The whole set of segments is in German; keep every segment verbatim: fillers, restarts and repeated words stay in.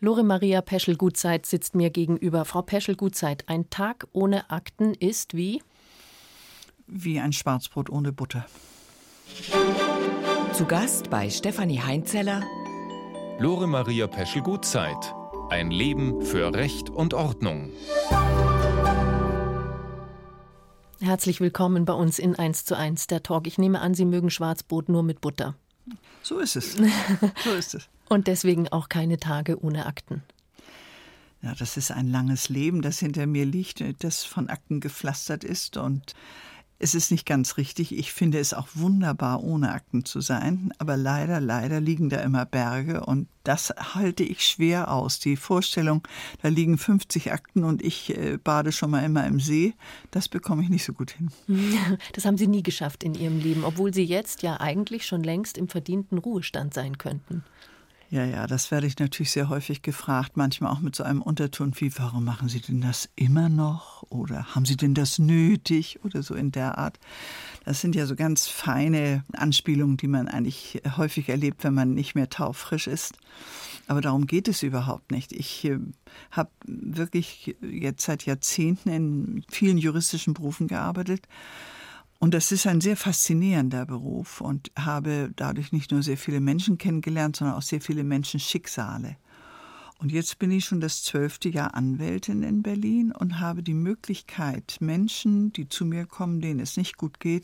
Lore Maria Peschel-Gutzeit sitzt mir gegenüber. Frau Peschel-Gutzeit, ein Tag ohne Akten ist wie? Wie ein Schwarzbrot ohne Butter. Zu Gast bei Stefanie Heinzeller. Lore Maria Peschel-Gutzeit. Ein Leben für Recht und Ordnung. Herzlich willkommen bei uns in eins zu eins, der Talk. Ich nehme an, Sie mögen Schwarzbrot nur mit Butter. So ist es. So ist es. Und deswegen auch keine Tage ohne Akten. Ja, das ist ein langes Leben, das hinter mir liegt, das von Akten gepflastert ist. Und es ist nicht ganz richtig. Ich finde es auch wunderbar, ohne Akten zu sein. Aber leider, leider liegen da immer Berge. Und das halte ich schwer aus. Die Vorstellung, da liegen fünfzig Akten und ich äh, bade schon mal immer im See, das bekomme ich nicht so gut hin. Das haben Sie nie geschafft in Ihrem Leben, obwohl Sie jetzt ja eigentlich schon längst im verdienten Ruhestand sein könnten. Ja, ja, das werde ich natürlich sehr häufig gefragt, manchmal auch mit so einem Unterton wie, warum machen Sie denn das immer noch? Oder haben Sie denn das nötig? Oder so in der Art. Das sind ja so ganz feine Anspielungen, die man eigentlich häufig erlebt, wenn man nicht mehr taufrisch ist. Aber darum geht es überhaupt nicht. Ich äh, habe wirklich jetzt seit Jahrzehnten in vielen juristischen Berufen gearbeitet. Und das ist ein sehr faszinierender Beruf und habe dadurch nicht nur sehr viele Menschen kennengelernt, sondern auch sehr viele Menschenschicksale. Und jetzt bin ich schon das zwölfte Jahr Anwältin in Berlin und habe die Möglichkeit, Menschen, die zu mir kommen, denen es nicht gut geht,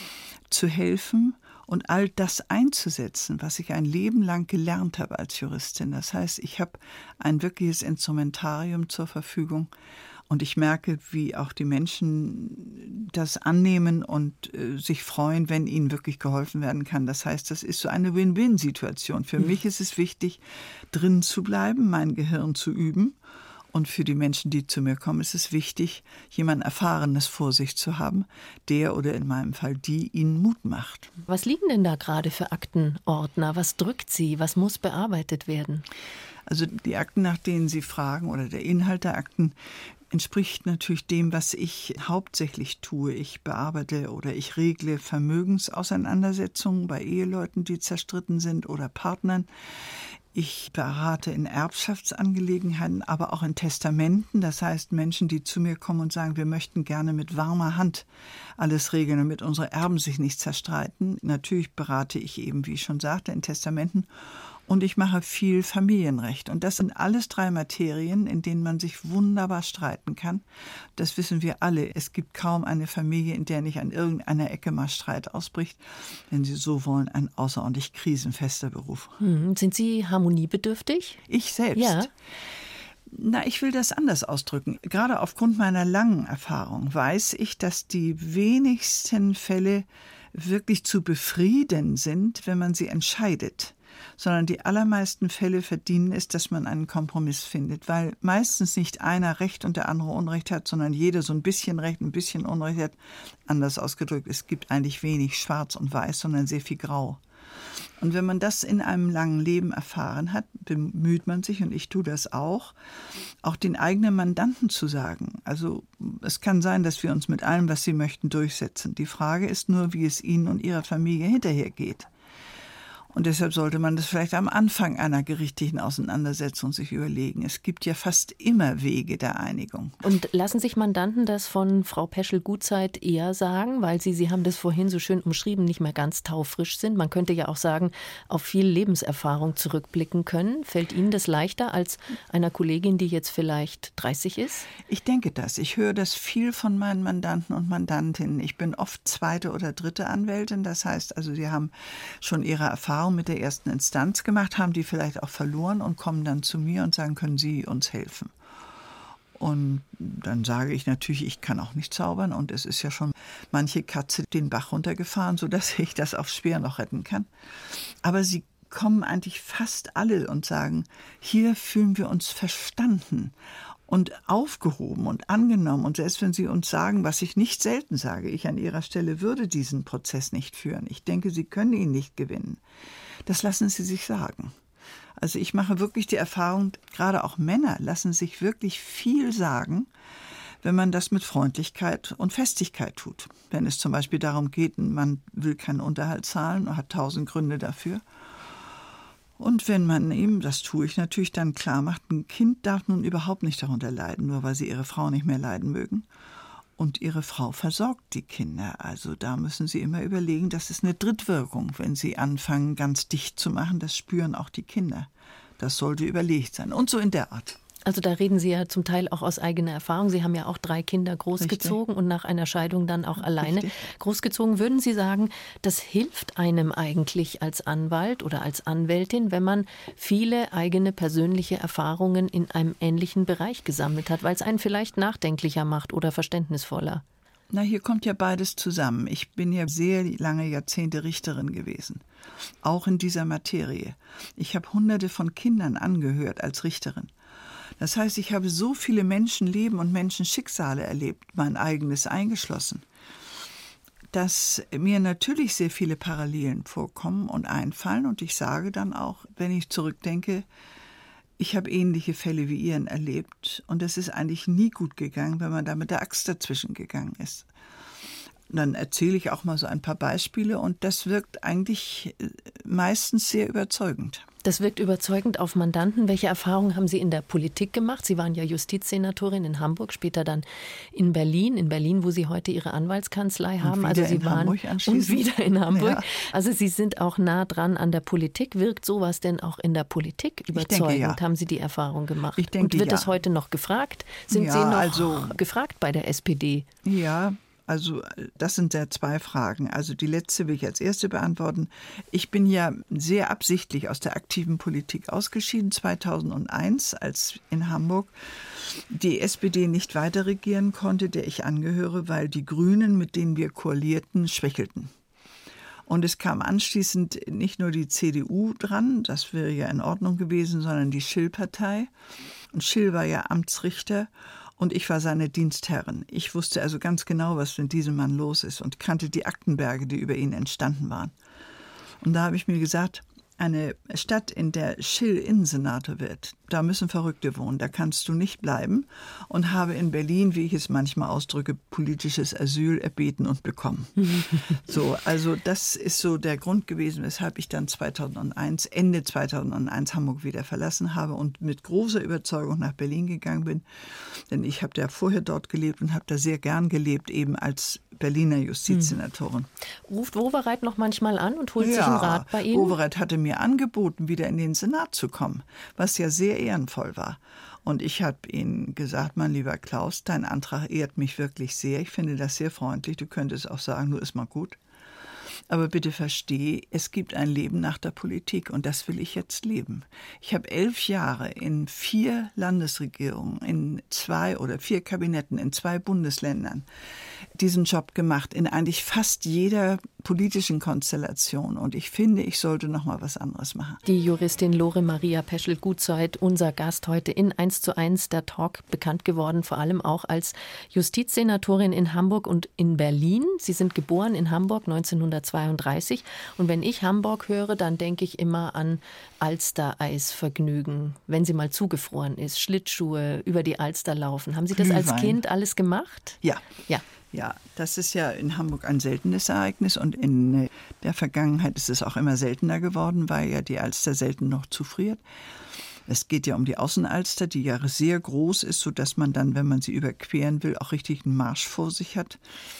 zu helfen und all das einzusetzen, was ich ein Leben lang gelernt habe als Juristin. Das heißt, ich habe ein wirkliches Instrumentarium zur Verfügung. Und ich merke, wie auch die Menschen das annehmen und äh, sich freuen, wenn ihnen wirklich geholfen werden kann. Das heißt, das ist so eine Win-Win-Situation. Für mhm. mich ist es wichtig, drin zu bleiben, mein Gehirn zu üben. Und für die Menschen, die zu mir kommen, ist es wichtig, jemand Erfahrenes vor sich zu haben, der oder in meinem Fall die ihnen Mut macht. Was liegen denn da gerade für Aktenordner? Was drückt sie? Was muss bearbeitet werden? Also die Akten, nach denen Sie fragen, oder der Inhalt der Akten, entspricht natürlich dem, was ich hauptsächlich tue. Ich bearbeite oder ich regle Vermögensauseinandersetzungen bei Eheleuten, die zerstritten sind, oder Partnern. Ich berate in Erbschaftsangelegenheiten, aber auch in Testamenten. Das heißt, Menschen, die zu mir kommen und sagen, wir möchten gerne mit warmer Hand alles regeln, damit unsere Erben sich nicht zerstreiten. Natürlich berate ich eben, wie ich schon sagte, in Testamenten. Und ich mache viel Familienrecht. Und das sind alles drei Materien, in denen man sich wunderbar streiten kann. Das wissen wir alle. Es gibt kaum eine Familie, in der nicht an irgendeiner Ecke mal Streit ausbricht. Wenn Sie so wollen, ein außerordentlich krisenfester Beruf. Hm. Sind Sie harmoniebedürftig? Ich selbst? Ja. Na, ich will das anders ausdrücken. Gerade aufgrund meiner langen Erfahrung weiß ich, dass die wenigsten Fälle wirklich zu befrieden sind, wenn man sie entscheidet. Sondern die allermeisten Fälle verdienen es, dass man einen Kompromiss findet, weil meistens nicht einer Recht und der andere Unrecht hat, sondern jeder so ein bisschen Recht, ein bisschen Unrecht hat. Anders ausgedrückt, es gibt eigentlich wenig Schwarz und Weiß, sondern sehr viel Grau. Und wenn man das in einem langen Leben erfahren hat, bemüht man sich, und ich tue das auch, auch den eigenen Mandanten zu sagen. Also es kann sein, dass wir uns mit allem, was sie möchten, durchsetzen. Die Frage ist nur, wie es ihnen und ihrer Familie hinterher geht. Und deshalb sollte man das vielleicht am Anfang einer gerichtlichen Auseinandersetzung sich überlegen. Es gibt ja fast immer Wege der Einigung. Und lassen sich Mandanten das von Frau Peschel-Gutzeit eher sagen, weil Sie, Sie haben das vorhin so schön umschrieben, nicht mehr ganz taufrisch sind? Man könnte ja auch sagen, auf viel Lebenserfahrung zurückblicken können. Fällt Ihnen das leichter als einer Kollegin, die jetzt vielleicht dreißig ist? Ich denke das. Ich höre das viel von meinen Mandanten und Mandantinnen. Ich bin oft zweite oder dritte Anwältin. Das heißt also, sie haben schon ihre Erfahrung mit der ersten Instanz gemacht, haben die vielleicht auch verloren und kommen dann zu mir und sagen, können Sie uns helfen? Und dann sage ich natürlich, ich kann auch nicht zaubern und es ist ja schon manche Katze den Bach runtergefahren, sodass ich das aufs Speer noch retten kann. Aber sie kommen eigentlich fast alle und sagen, hier fühlen wir uns verstanden und aufgehoben und angenommen. Und selbst wenn Sie uns sagen, was ich nicht selten sage, ich an Ihrer Stelle würde diesen Prozess nicht führen. Ich denke, Sie können ihn nicht gewinnen. Das lassen Sie sich sagen. Also ich mache wirklich die Erfahrung, gerade auch Männer lassen sich wirklich viel sagen, wenn man das mit Freundlichkeit und Festigkeit tut. Wenn es zum Beispiel darum geht, man will keinen Unterhalt zahlen und hat tausend Gründe dafür. Und wenn man ihm, das tue ich natürlich, dann klar macht, ein Kind darf nun überhaupt nicht darunter leiden, nur weil sie ihre Frau nicht mehr leiden mögen. Und ihre Frau versorgt die Kinder. Also da müssen sie immer überlegen, das ist eine Drittwirkung. Wenn sie anfangen, ganz dicht zu machen, das spüren auch die Kinder. Das sollte überlegt sein. Und so in der Art. Also da reden Sie ja zum Teil auch aus eigener Erfahrung. Sie haben ja auch drei Kinder großgezogen. Richtig. Und nach einer Scheidung dann auch alleine Richtig. großgezogen. Würden Sie sagen, das hilft einem eigentlich als Anwalt oder als Anwältin, wenn man viele eigene persönliche Erfahrungen in einem ähnlichen Bereich gesammelt hat, weil es einen vielleicht nachdenklicher macht oder verständnisvoller? Na, hier kommt ja beides zusammen. Ich bin ja sehr lange Jahrzehnte Richterin gewesen, auch in dieser Materie. Ich habe Hunderte von Kindern angehört als Richterin. Das heißt, ich habe so viele Menschenleben und Menschenschicksale erlebt, mein eigenes eingeschlossen, dass mir natürlich sehr viele Parallelen vorkommen und einfallen. Und ich sage dann auch, wenn ich zurückdenke, ich habe ähnliche Fälle wie Ihren erlebt. Und es ist eigentlich nie gut gegangen, wenn man da mit der Axt dazwischen gegangen ist. Und dann erzähle ich auch mal so ein paar Beispiele und das wirkt eigentlich meistens sehr überzeugend. Das wirkt überzeugend auf Mandanten. Welche Erfahrungen haben Sie in der Politik gemacht? Sie waren ja Justizsenatorin in Hamburg, später dann in Berlin. In Berlin, wo Sie heute Ihre Anwaltskanzlei haben. Und wieder also Sie in waren Hamburg und wieder in Hamburg. Ja. Also Sie sind auch nah dran an der Politik. Wirkt sowas denn auch in der Politik überzeugend? Ich denke, ja. Haben Sie die Erfahrung gemacht? Ich denke, und wird ja. das heute noch gefragt? Sind Ja, Sie noch also, gefragt bei der S P D? Ja, also das sind ja zwei Fragen. Also die letzte will ich als erste beantworten. Ich bin ja sehr absichtlich aus der aktiven Politik ausgeschieden, zweitausendeins, als in Hamburg die S P D nicht weiter regieren konnte, der ich angehöre, weil die Grünen, mit denen wir koalierten, schwächelten. Und es kam anschließend nicht nur die C D U dran, das wäre ja in Ordnung gewesen, sondern die Schill-Partei. Und Schill war ja Amtsrichter. Und ich war seine Dienstherrin. Ich wusste also ganz genau, was mit diesem Mann los ist und kannte die Aktenberge, die über ihn entstanden waren. Und da habe ich mir gesagt, eine Stadt, in der Schill Innensenator wird, da müssen Verrückte wohnen, da kannst du nicht bleiben. Und habe in Berlin, wie ich es manchmal ausdrücke, politisches Asyl erbeten und bekommen. So, also das ist so der Grund gewesen, weshalb ich dann zweitausendeins, Ende zweitausendeins Hamburg wieder verlassen habe und mit großer Überzeugung nach Berlin gegangen bin. Denn ich habe ja vorher dort gelebt und habe da sehr gern gelebt, eben als Berliner Justizsenatorin. Ruft Wowereit noch manchmal an und holt ja, sich einen Rat bei Ihnen? Wowereit hatte mir angeboten, wieder in den Senat zu kommen, was ja sehr ehrenvoll war. Und ich habe ihm gesagt, mein lieber Klaus, dein Antrag ehrt mich wirklich sehr. Ich finde das sehr freundlich. Du könntest auch sagen, nur ist mal gut. Aber bitte versteh, es gibt ein Leben nach der Politik und das will ich jetzt leben. Ich habe elf Jahre in vier Landesregierungen, in zwei oder vier Kabinetten, in zwei Bundesländern diesen Job gemacht, in eigentlich fast jeder politischen Konstellation. Und ich finde, ich sollte noch mal was anderes machen. Die Juristin Lore Maria Peschel-Gutzeit, unser Gast heute in eins zu eins, der Talk, bekannt geworden, vor allem auch als Justizsenatorin in Hamburg und in Berlin. Sie sind geboren in Hamburg neunzehnhundertzweiunddreißig. Und wenn ich Hamburg höre, dann denke ich immer an Alster-Eisvergnügen, wenn sie mal zugefroren ist, Schlittschuhe, über die Alster laufen. Haben Sie das Glühwein. als Kind alles gemacht? Ja. Ja. Ja, das ist ja in Hamburg ein seltenes Ereignis und in der Vergangenheit ist es auch immer seltener geworden, weil ja die Alster selten noch zufriert. Es geht ja um die Außenalster, die ja sehr groß ist, sodass man dann, wenn man sie überqueren will, auch richtig einen Marsch vor sich hat.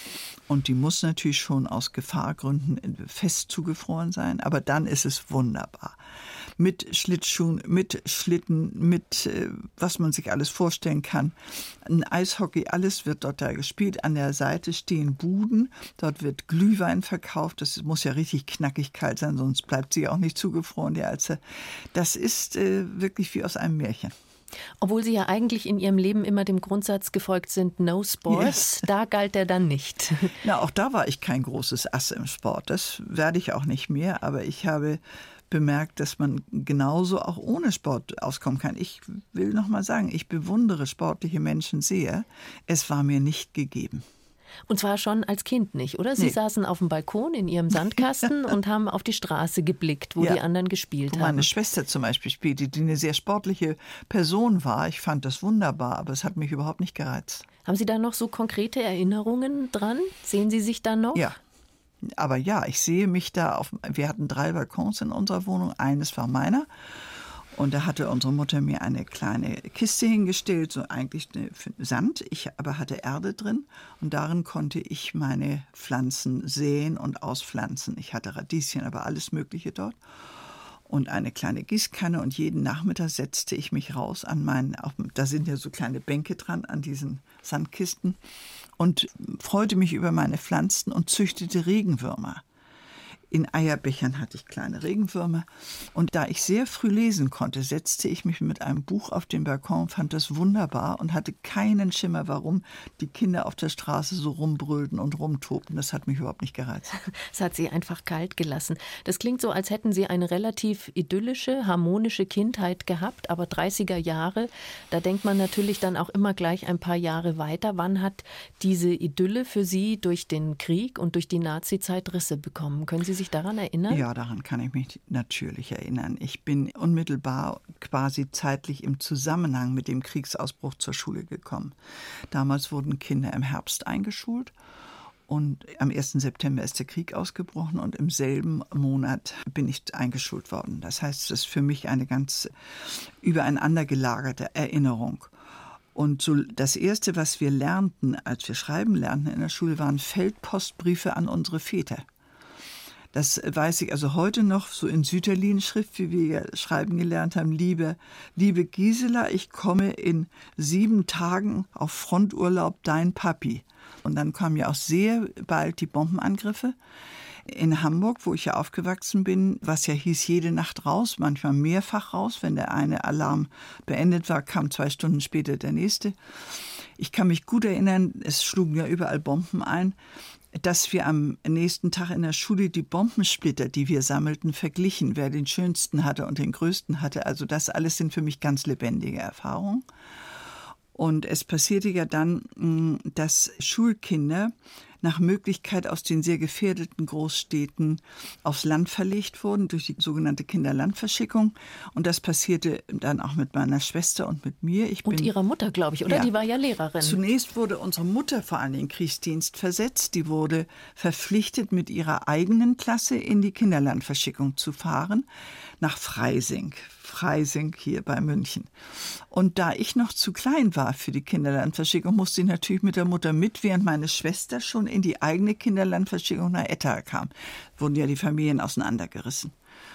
Und die muss natürlich schon aus Gefahrgründen fest zugefroren sein, aber dann ist es wunderbar. Mit Schlittschuhen, mit Schlitten, mit äh, was man sich alles vorstellen kann. Ein Eishockey, alles wird dort da gespielt. An der Seite stehen Buden, dort wird Glühwein verkauft. Das muss ja richtig knackig kalt sein, sonst bleibt sie auch nicht zugefroren, die Alster. Das ist äh, wirklich wie aus einem Märchen. Obwohl Sie ja eigentlich in Ihrem Leben immer dem Grundsatz gefolgt sind, no sports, yes. Da galt er dann nicht. Na, auch da war ich kein großes Ass im Sport. Das werde ich auch nicht mehr, aber ich habe bemerkt, dass man genauso auch ohne Sport auskommen kann. Ich will noch mal sagen, ich bewundere sportliche Menschen sehr. Es war mir nicht gegeben. Und zwar schon als Kind nicht, oder? Sie nee. saßen auf dem Balkon in Ihrem Sandkasten und haben auf die Straße geblickt, wo ja. die anderen gespielt wo haben. Meine Schwester zum Beispiel spielte, die eine sehr sportliche Person war. Ich fand das wunderbar, aber es hat mich überhaupt nicht gereizt. Haben Sie da noch so konkrete Erinnerungen dran? Sehen Sie sich da noch? Ja. Aber ja, ich sehe mich da auf, wir hatten drei Balkons in unserer Wohnung, eines war meiner. Und da hatte unsere Mutter mir eine kleine Kiste hingestellt, so eigentlich Sand, ich aber hatte Erde drin und darin konnte ich meine Pflanzen säen und auspflanzen. Ich hatte Radieschen, aber alles Mögliche dort. Und eine kleine Gießkanne und jeden Nachmittag setzte ich mich raus an meinen, auf, da sind ja so kleine Bänke dran an diesen Sandkisten und freute mich über meine Pflanzen und züchtete Regenwürmer. In Eierbechern hatte ich kleine Regenwürmer. Und da ich sehr früh lesen konnte, setzte ich mich mit einem Buch auf den Balkon, fand das wunderbar und hatte keinen Schimmer, warum die Kinder auf der Straße so rumbrüllten und rumtobten. Das hat mich überhaupt nicht gereizt. Das hat Sie einfach kalt gelassen. Das klingt so, als hätten Sie eine relativ idyllische, harmonische Kindheit gehabt, aber dreißiger Jahre, da denkt man natürlich dann auch immer gleich ein paar Jahre weiter. Wann hat diese Idylle für Sie durch den Krieg und durch die Nazizeit Risse bekommen? Können Sie sich daran erinnern? Ja, daran kann ich mich natürlich erinnern. Ich bin unmittelbar quasi zeitlich im Zusammenhang mit dem Kriegsausbruch zur Schule gekommen. Damals wurden Kinder im Herbst eingeschult und am ersten September ist der Krieg ausgebrochen und im selben Monat bin ich eingeschult worden. Das heißt, es ist für mich eine ganz übereinander gelagerte Erinnerung. Und so das Erste, was wir lernten, als wir schreiben lernten in der Schule, waren Feldpostbriefe an unsere Väter. Das weiß ich also heute noch, so in Sütterlin-Schrift, wie wir schreiben gelernt haben. Liebe, liebe Gisela, ich komme in sieben Tagen auf Fronturlaub, dein Papi. Und dann kamen ja auch sehr bald die Bombenangriffe in Hamburg, wo ich ja aufgewachsen bin, was ja hieß, jede Nacht raus, manchmal mehrfach raus. Wenn der eine Alarm beendet war, kam zwei Stunden später der nächste. Ich kann mich gut erinnern, es schlugen ja überall Bomben ein, dass wir am nächsten Tag in der Schule die Bombensplitter, die wir sammelten, verglichen, wer den schönsten hatte und den größten hatte. Also das alles sind für mich ganz lebendige Erfahrungen. Und es passierte ja dann, dass Schulkinder nach Möglichkeit aus den sehr gefährdeten Großstädten aufs Land verlegt wurden durch die sogenannte Kinderlandverschickung. Und das passierte dann auch mit meiner Schwester und mit mir. Ich und bin, Ihrer Mutter, glaube ich, oder? Ja. Die war ja Lehrerin. Zunächst wurde unsere Mutter vor allem in den Kriegsdienst versetzt. Die wurde verpflichtet, mit ihrer eigenen Klasse in die Kinderlandverschickung zu fahren, nach Freising. Freising hier bei München. Und da ich noch zu klein war für die Kinderlandverschickung, musste ich natürlich mit der Mutter mit, während meine Schwester schon in die eigene Kinderlandverschickung nach Ettal kam. Wurden ja die Familien auseinandergerissen.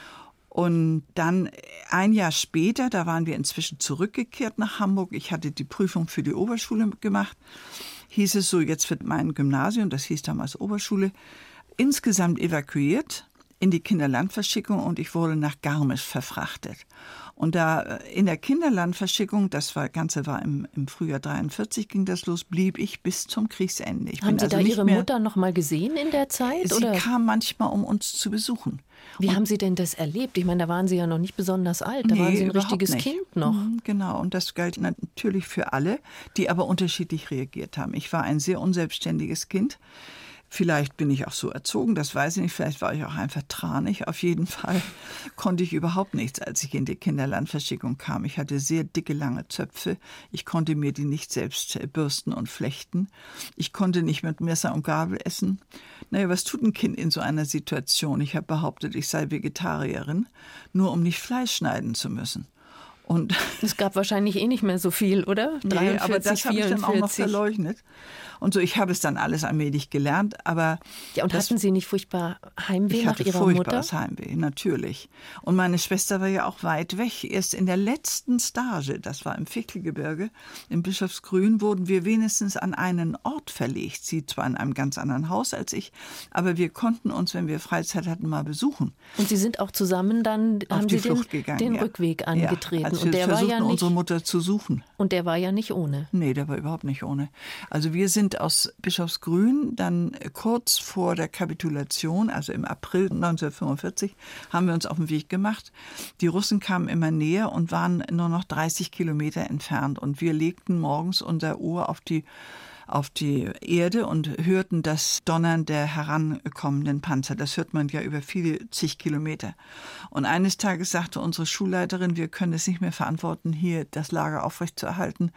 Und dann ein Jahr später, da waren wir inzwischen zurückgekehrt nach Hamburg. Ich hatte die Prüfung für die Oberschule gemacht. Hieß es so, jetzt wird mein Gymnasium, das hieß damals Oberschule, insgesamt evakuiert in die Kinderlandverschickung und ich wurde nach Garmisch verfrachtet. Und da in der Kinderlandverschickung, das war, Ganze war im, im Frühjahr dreiundvierzig, ging das los, blieb ich bis zum Kriegsende. Ich Haben bin Sie also da nicht Ihre mehr, Mutter noch mal gesehen in der Zeit? Sie oder? kam manchmal, um uns zu besuchen. Wie und haben Sie denn das erlebt? Ich meine, da waren Sie ja noch nicht besonders alt, da nee, waren Sie ein überhaupt richtiges nicht. Kind noch. Mhm, genau, und das galt natürlich für alle, die aber unterschiedlich reagiert haben. Ich war ein sehr unselbstständiges Kind. Vielleicht bin ich auch so erzogen, das weiß ich nicht. Vielleicht war ich auch einfach tranig. Auf jeden Fall konnte ich überhaupt nichts, als ich in die Kinderlandverschickung kam. Ich hatte sehr dicke, lange Zöpfe. Ich konnte mir die nicht selbst bürsten und flechten. Ich konnte nicht mit Messer und Gabel essen. Naja, was tut ein Kind in so einer Situation? Ich habe behauptet, ich sei Vegetarierin, nur um nicht Fleisch schneiden zu müssen. Und es gab wahrscheinlich eh nicht mehr so viel, oder? dreiundvierzig, nee, aber das habe ich dann auch noch verleugnet. Und so, ich habe es dann alles allmählich gelernt, aber... Ja, und das, hatten Sie nicht furchtbar Heimweh nach Ihrer Mutter? Ich hatte furchtbares Heimweh, natürlich. Und meine Schwester war ja auch weit weg. Erst in der letzten Stage, das war im Fichtelgebirge, im Bischofsgrün, wurden wir wenigstens an einen Ort verlegt. Sie zwar in einem ganz anderen Haus als ich, aber wir konnten uns, wenn wir Freizeit hatten, mal besuchen. Und Sie sind auch zusammen dann, Auf haben die Sie Flucht den, gegangen, den ja. Rückweg angetreten. Ja, als wir und der versuchten, war ja nicht, unsere Mutter zu suchen. Und der war ja nicht ohne. Nee, der war überhaupt nicht ohne. Also wir sind aus Bischofsgrün dann kurz vor der Kapitulation, also im April neunzehnhundertfünfundvierzig, haben wir uns auf den Weg gemacht. Die Russen kamen immer näher und waren nur noch dreißig Kilometer entfernt. Und wir legten morgens unser Ohr auf die auf die Erde und hörten das Donnern der herankommenden Panzer. Das hört man ja über viele zig Kilometer. Und eines Tages sagte unsere Schulleiterin, wir können es nicht mehr verantworten, hier das Lager aufrechtzuerhalten.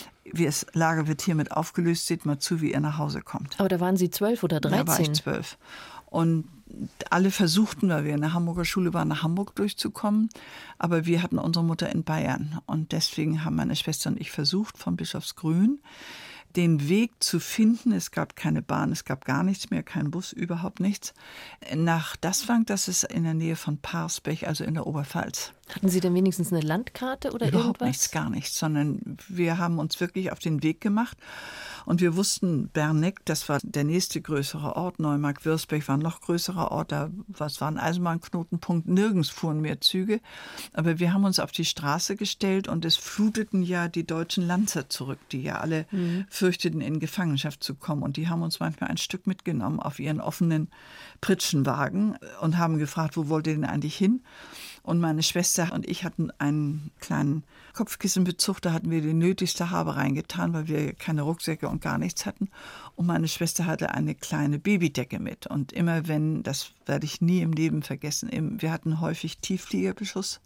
Das Lager wird hiermit aufgelöst, seht mal zu, wie ihr nach Hause kommt. Aber da waren Sie zwölf oder dreizehn? Da war ich zwölf. Und alle versuchten, weil wir in der Hamburger Schule waren, nach Hamburg durchzukommen. Aber wir hatten unsere Mutter in Bayern. Und deswegen haben meine Schwester und ich versucht, von Bischofsgrün den Weg zu finden. Es gab keine Bahn, es gab gar nichts mehr, kein Bus, überhaupt nichts. Nach Daswang, das ist in der Nähe von Parsbech, also in der Oberpfalz. Hatten Sie denn wenigstens eine Landkarte oder Überhaupt irgendwas? nichts, gar nichts, sondern wir haben uns wirklich auf den Weg gemacht. Und wir wussten, Berneck, das war der nächste größere Ort, Neumark-Würzburg war ein noch größerer Ort, da was war ein Eisenbahnknotenpunkt, nirgends fuhren mehr Züge. Aber wir haben uns auf die Straße gestellt und es fluteten ja die deutschen Lanzer zurück, die ja alle mhm. fürchteten, in Gefangenschaft zu kommen. Und die haben uns manchmal ein Stück mitgenommen auf ihren offenen Pritschenwagen und haben gefragt, wo wollt ihr denn eigentlich hin? Und meine Schwester und ich hatten einen kleinen Kopfkissenbezug, da hatten wir die nötigste Habe reingetan, weil wir keine Rucksäcke und gar nichts hatten. Und meine Schwester hatte eine kleine Babydecke mit. Und immer wenn, das werde ich nie im Leben vergessen, wir hatten häufig Tieffliegerbeschuss.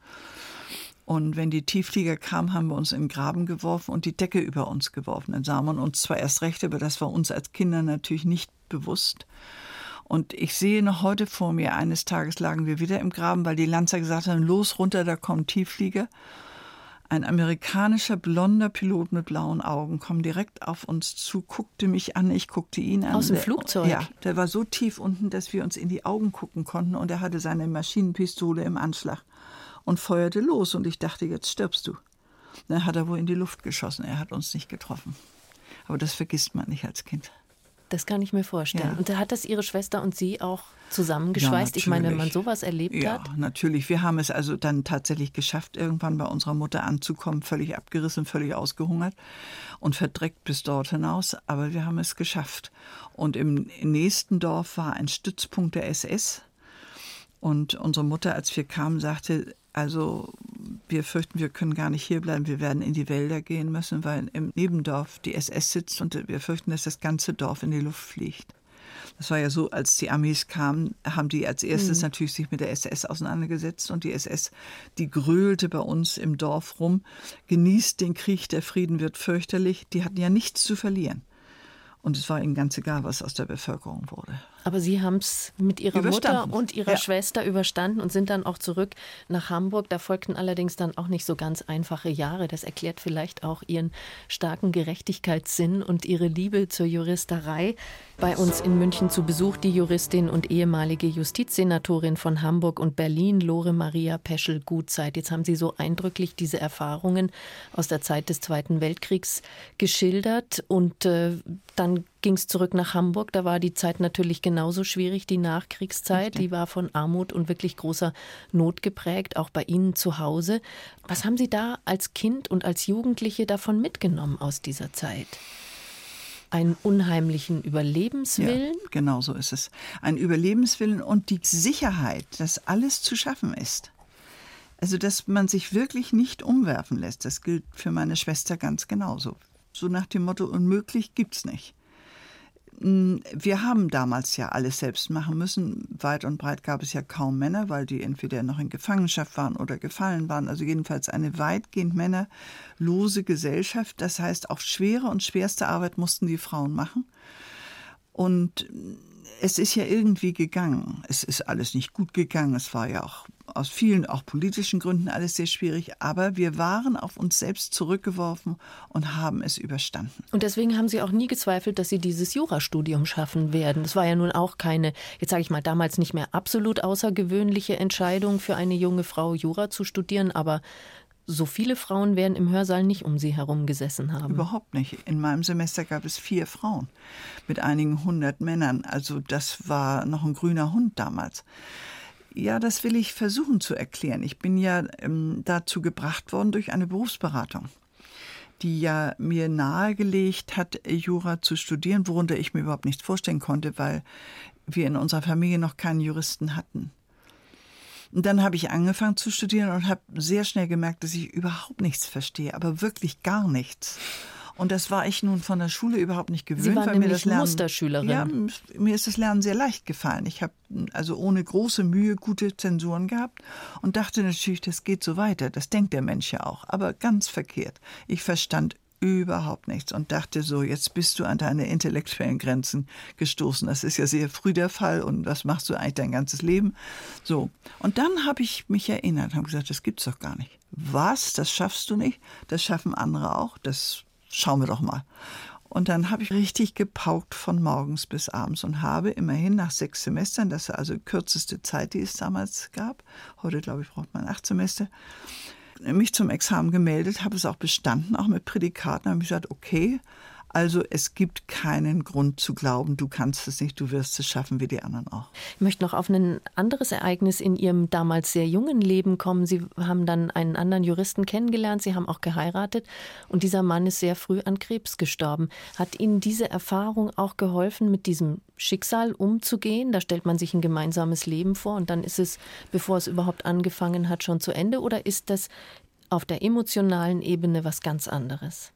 Und wenn die Tiefflieger kamen, haben wir uns in den Graben geworfen und die Decke über uns geworfen. Dann sah man uns zwar erst recht, aber das war uns als Kinder natürlich nicht bewusst. Und ich sehe noch heute vor mir, eines Tages lagen wir wieder im Graben, weil die Lanzer gesagt haben, los, runter, da kommen Tiefflieger. Ein amerikanischer, blonder Pilot mit blauen Augen kam direkt auf uns zu, guckte mich an, ich guckte ihn an. Aus dem Flugzeug? Ja, der war so tief unten, dass wir uns in die Augen gucken konnten und er hatte seine Maschinenpistole im Anschlag und feuerte los und ich dachte, jetzt stirbst du. Dann hat er wohl in die Luft geschossen, er hat uns nicht getroffen. Aber das vergisst man nicht als Kind. Das kann ich mir vorstellen. Ja. Und da hat das Ihre Schwester und Sie auch zusammengeschweißt? Ja, ich meine, wenn man sowas erlebt ja, hat. Ja, natürlich. Wir haben es also dann tatsächlich geschafft, irgendwann bei unserer Mutter anzukommen, völlig abgerissen, völlig ausgehungert und verdreckt bis dort hinaus. Aber wir haben es geschafft. Und im nächsten Dorf war ein Stützpunkt der S S. Und unsere Mutter, als wir kamen, sagte, also wir fürchten, wir können gar nicht hierbleiben, wir werden in die Wälder gehen müssen, weil im Nebendorf die S S sitzt und wir fürchten, dass das ganze Dorf in die Luft fliegt. Das war ja so, als die Amis kamen, haben die als erstes mhm. natürlich sich mit der S S auseinandergesetzt und die S S, die grölte bei uns im Dorf rum, genießt den Krieg, der Frieden wird fürchterlich, die hatten ja nichts zu verlieren. Und es war ihnen ganz egal, was aus der Bevölkerung wurde. Aber Sie haben es mit Ihrer Mutter und Ihrer ja. Schwester überstanden und sind dann auch zurück nach Hamburg. Da folgten allerdings dann auch nicht so ganz einfache Jahre. Das erklärt vielleicht auch Ihren starken Gerechtigkeitssinn und Ihre Liebe zur Juristerei. Bei uns in München zu Besuch die Juristin und ehemalige Justizsenatorin von Hamburg und Berlin, Lore Maria Peschel-Gutzeit. Jetzt haben Sie so eindrücklich diese Erfahrungen aus der Zeit des Zweiten Weltkriegs geschildert und äh, dann ging es zurück nach Hamburg. Da war die Zeit natürlich genauso schwierig, die Nachkriegszeit. Richtig. Die war von Armut und wirklich großer Not geprägt, auch bei Ihnen zu Hause. Was haben Sie da als Kind und als Jugendliche davon mitgenommen aus dieser Zeit? Einen unheimlichen Überlebenswillen? Ja, genau so ist es. Ein Überlebenswillen und die Sicherheit, dass alles zu schaffen ist. Also, dass man sich wirklich nicht umwerfen lässt. Das gilt für meine Schwester ganz genauso. So nach dem Motto, unmöglich gibt's nicht. Wir haben damals ja alles selbst machen müssen. Weit und breit gab es ja kaum Männer, weil die entweder noch in Gefangenschaft waren oder gefallen waren. Also jedenfalls eine weitgehend männerlose Gesellschaft. Das heißt, auch schwere und schwerste Arbeit mussten die Frauen machen. Und es ist ja irgendwie gegangen. Es ist alles nicht gut gegangen. Es war ja auch aus vielen, auch politischen Gründen alles sehr schwierig. Aber wir waren auf uns selbst zurückgeworfen und haben es überstanden. Und deswegen haben Sie auch nie gezweifelt, dass Sie dieses Jurastudium schaffen werden. Das war ja nun auch keine, jetzt sage ich mal, damals nicht mehr absolut außergewöhnliche Entscheidung für eine junge Frau, Jura zu studieren. Aber so viele Frauen werden im Hörsaal nicht um Sie herum gesessen haben. Überhaupt nicht. In meinem Semester gab es vier Frauen mit einigen hundert Männern. Also das war noch ein grüner Hund damals. Ja, das will ich versuchen zu erklären. Ich bin ja ähm, dazu gebracht worden durch eine Berufsberatung, die ja mir nahegelegt hat, Jura zu studieren, worunter ich mir überhaupt nichts vorstellen konnte, weil wir in unserer Familie noch keinen Juristen hatten. Und dann habe ich angefangen zu studieren und habe sehr schnell gemerkt, dass ich überhaupt nichts verstehe, aber wirklich gar nichts. Und das war ich nun von der Schule überhaupt nicht gewöhnt. Sie waren weil mir das Lernen, Musterschülerin. Ja, mir ist das Lernen sehr leicht gefallen. Ich habe also ohne große Mühe gute Zensuren gehabt und dachte natürlich, das geht so weiter. Das denkt der Mensch ja auch, aber ganz verkehrt. Ich verstand überhaupt nichts und dachte so, jetzt bist du an deine intellektuellen Grenzen gestoßen. Das ist ja sehr früh der Fall und was machst du eigentlich dein ganzes Leben? So. Und dann habe ich mich erinnert und habe gesagt, das gibt's doch gar nicht. Was? Das schaffst du nicht? Das schaffen andere auch? Das schauen wir doch mal. Und dann habe ich richtig gepaukt von morgens bis abends und habe immerhin nach sechs Semestern, das war also die kürzeste Zeit, die es damals gab, heute glaube ich braucht man acht Semester, mich zum Examen gemeldet, habe es auch bestanden, auch mit Prädikaten, habe ich gesagt, okay, also es gibt keinen Grund zu glauben, du kannst es nicht, du wirst es schaffen wie die anderen auch. Ich möchte noch auf ein anderes Ereignis in Ihrem damals sehr jungen Leben kommen. Sie haben dann einen anderen Juristen kennengelernt, Sie haben auch geheiratet und dieser Mann ist sehr früh an Krebs gestorben. Hat Ihnen diese Erfahrung auch geholfen, mit diesem Schicksal umzugehen? Da stellt man sich ein gemeinsames Leben vor und dann ist es, bevor es überhaupt angefangen hat, schon zu Ende? Oder ist das auf der emotionalen Ebene was ganz anderes?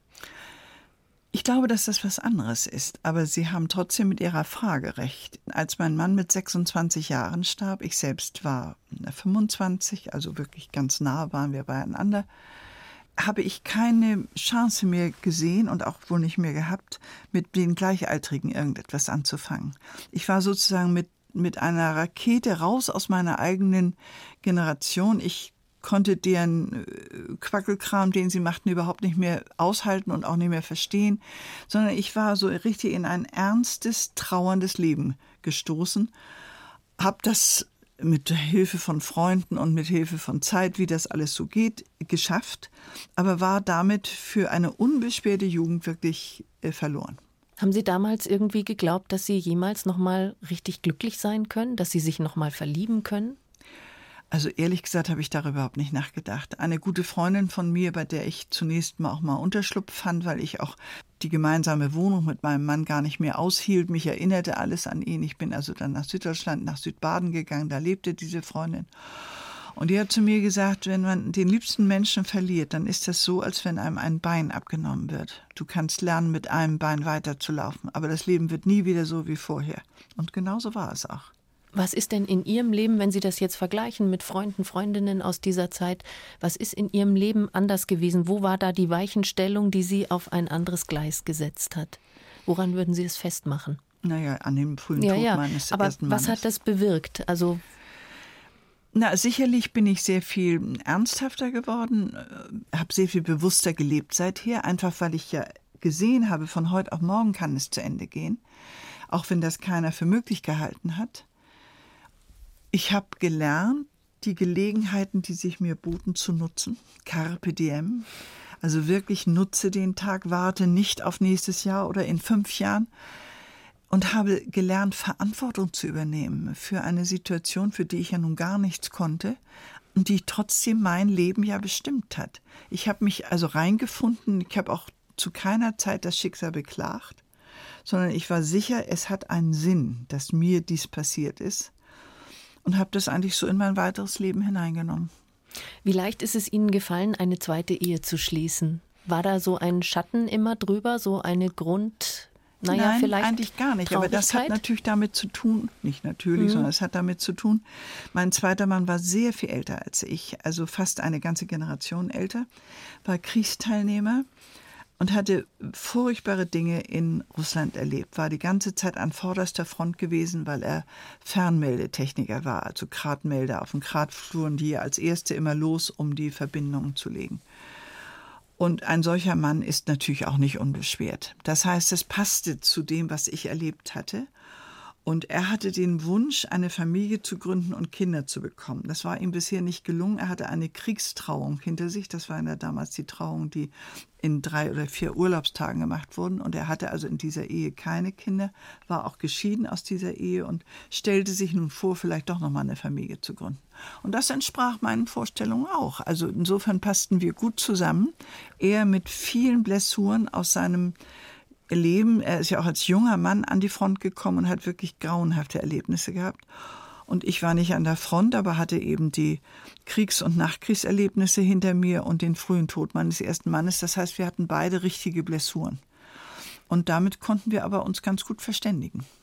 Ich glaube, dass das was anderes ist, aber Sie haben trotzdem mit Ihrer Frage recht. Als mein Mann mit sechsundzwanzig Jahren starb, ich selbst war fünfundzwanzig, also wirklich ganz nah waren wir beieinander, habe ich keine Chance mehr gesehen und auch wohl nicht mehr gehabt, mit den Gleichaltrigen irgendetwas anzufangen. Ich war sozusagen mit, mit einer Rakete raus aus meiner eigenen Generation. Ich konnte deren Quackelkram, den sie machten, überhaupt nicht mehr aushalten und auch nicht mehr verstehen, sondern ich war so richtig in ein ernstes, trauerndes Leben gestoßen, habe das mit Hilfe von Freunden und mit Hilfe von Zeit, wie das alles so geht, geschafft, aber war damit für eine unbeschwerte Jugend wirklich äh, verloren. Haben Sie damals irgendwie geglaubt, dass Sie jemals noch mal richtig glücklich sein können, dass Sie sich noch mal verlieben können? Also ehrlich gesagt habe ich darüber überhaupt nicht nachgedacht. Eine gute Freundin von mir, bei der ich zunächst mal auch mal Unterschlupf fand, weil ich auch die gemeinsame Wohnung mit meinem Mann gar nicht mehr aushielt. Mich erinnerte alles an ihn. Ich bin also dann nach Süddeutschland, nach Südbaden gegangen. Da lebte diese Freundin. Und die hat zu mir gesagt, wenn man den liebsten Menschen verliert, dann ist das so, als wenn einem ein Bein abgenommen wird. Du kannst lernen, mit einem Bein weiterzulaufen, aber das Leben wird nie wieder so wie vorher. Und genauso war es auch. Was ist denn in Ihrem Leben, wenn Sie das jetzt vergleichen mit Freunden, Freundinnen aus dieser Zeit, was ist in Ihrem Leben anders gewesen? Wo war da die Weichenstellung, die Sie auf ein anderes Gleis gesetzt hat? Woran würden Sie es festmachen? Naja, an dem frühen ja, Tod ja. meines Aber ersten Mannes. was hat das bewirkt? Also Na, sicherlich bin ich sehr viel ernsthafter geworden, habe sehr viel bewusster gelebt seither, einfach weil ich ja gesehen habe, von heute auf morgen kann es zu Ende gehen, auch wenn das keiner für möglich gehalten hat. Ich habe gelernt, die Gelegenheiten, die sich mir boten, zu nutzen. Carpe diem. Also wirklich nutze den Tag, warte nicht auf nächstes Jahr oder in fünf Jahren. Und habe gelernt, Verantwortung zu übernehmen für eine Situation, für die ich ja nun gar nichts konnte und die trotzdem mein Leben ja bestimmt hat. Ich habe mich also reingefunden. Ich habe auch zu keiner Zeit das Schicksal beklagt, sondern ich war sicher, es hat einen Sinn, dass mir dies passiert ist. Und habe das eigentlich so in mein weiteres Leben hineingenommen. Wie leicht ist es Ihnen gefallen, eine zweite Ehe zu schließen? War da so ein Schatten immer drüber, so eine Grund, naja, Nein, vielleicht eigentlich gar nicht. Aber das hat natürlich damit zu tun, nicht natürlich, mhm. sondern es hat damit zu tun, mein zweiter Mann war sehr viel älter als ich, also fast eine ganze Generation älter, war Kriegsteilnehmer und hatte furchtbare Dinge in Russland erlebt, war die ganze Zeit an vorderster Front gewesen, weil er Fernmeldetechniker war, also Gradmelder auf den Gradfluren, die er als Erste immer los, um die Verbindungen zu legen. Und ein solcher Mann ist natürlich auch nicht unbeschwert. Das heißt, es passte zu dem, was ich erlebt hatte. Und er hatte den Wunsch, eine Familie zu gründen und Kinder zu bekommen. Das war ihm bisher nicht gelungen. Er hatte eine Kriegstrauung hinter sich. Das war ja damals die Trauung, die in drei oder vier Urlaubstagen gemacht wurden. Und er hatte also in dieser Ehe keine Kinder, war auch geschieden aus dieser Ehe und stellte sich nun vor, vielleicht doch nochmal eine Familie zu gründen. Und das entsprach meinen Vorstellungen auch. Also insofern passten wir gut zusammen. Er mit vielen Blessuren aus seinem Leben. Er ist ja auch als junger Mann an die Front gekommen und hat wirklich grauenhafte Erlebnisse gehabt. Und ich war nicht an der Front, aber hatte eben die Kriegs- und Nachkriegserlebnisse hinter mir und den frühen Tod meines ersten Mannes. Das heißt, wir hatten beide richtige Blessuren. Und damit konnten wir aber uns ganz gut verständigen.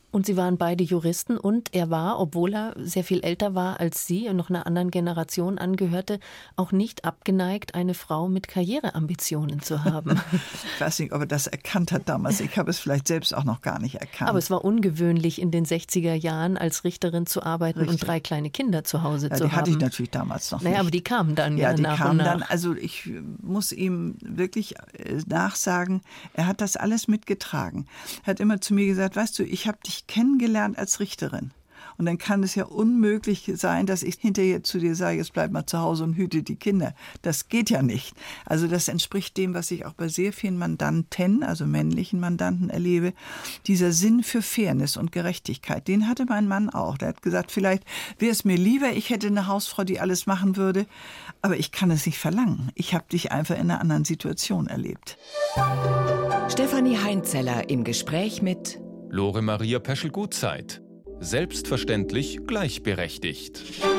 Und Sie waren beide Juristen und er war, obwohl er sehr viel älter war als Sie und noch einer anderen Generation angehörte, auch nicht abgeneigt, eine Frau mit Karriereambitionen zu haben. Ich weiß nicht, ob er das erkannt hat damals. Ich habe es vielleicht selbst auch noch gar nicht erkannt. Aber es war ungewöhnlich, in den sechziger Jahren als Richterin zu arbeiten Richtig. Und drei kleine Kinder zu Hause ja, zu die haben. Die hatte ich natürlich damals noch naja, nicht. Aber die kamen dann ja, ja die nach kamen und nach. Dann, also ich muss ihm wirklich nachsagen, er hat das alles mitgetragen. Er hat immer zu mir gesagt, weißt du, ich habe dich kennengelernt als Richterin. Und dann kann es ja unmöglich sein, dass ich hinterher zu dir sage, jetzt bleib mal zu Hause und hüte die Kinder. Das geht ja nicht. Also das entspricht dem, was ich auch bei sehr vielen Mandanten, also männlichen Mandanten erlebe. Dieser Sinn für Fairness und Gerechtigkeit, den hatte mein Mann auch. Der hat gesagt, vielleicht wäre es mir lieber, ich hätte eine Hausfrau, die alles machen würde. Aber ich kann es nicht verlangen. Ich habe dich einfach in einer anderen Situation erlebt. Stefanie Heinzeller im Gespräch mit Lore Maria Peschel-Gutzeit. Selbstverständlich gleichberechtigt.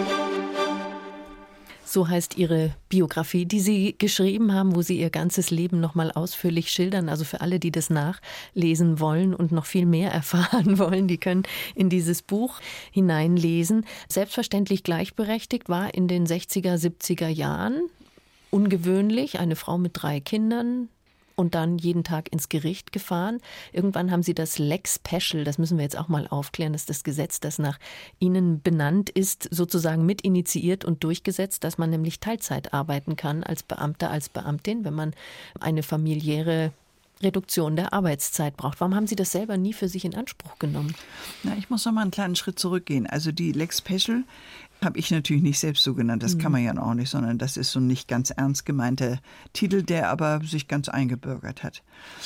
So heißt Ihre Biografie, die Sie geschrieben haben, wo Sie Ihr ganzes Leben noch mal ausführlich schildern. Also für alle, die das nachlesen wollen und noch viel mehr erfahren wollen, die können in dieses Buch hineinlesen. Selbstverständlich gleichberechtigt war in den sechziger, siebziger Jahren ungewöhnlich. Eine Frau mit drei Kindern. Und dann jeden Tag ins Gericht gefahren. Irgendwann haben Sie das Lex Peschel, das müssen wir jetzt auch mal aufklären, das ist das Gesetz, das nach Ihnen benannt ist, sozusagen mit initiiert und durchgesetzt, dass man nämlich Teilzeit arbeiten kann als Beamter, als Beamtin, wenn man eine familiäre Reduktion der Arbeitszeit braucht. Warum haben Sie das selber nie für sich in Anspruch genommen? Na, ich muss noch mal einen kleinen Schritt zurückgehen. Also die Lex Peschel habe ich natürlich nicht selbst so genannt, das mhm. kann man ja auch nicht, sondern das ist so ein nicht ganz ernst gemeinter Titel, der aber sich ganz eingebürgert hat.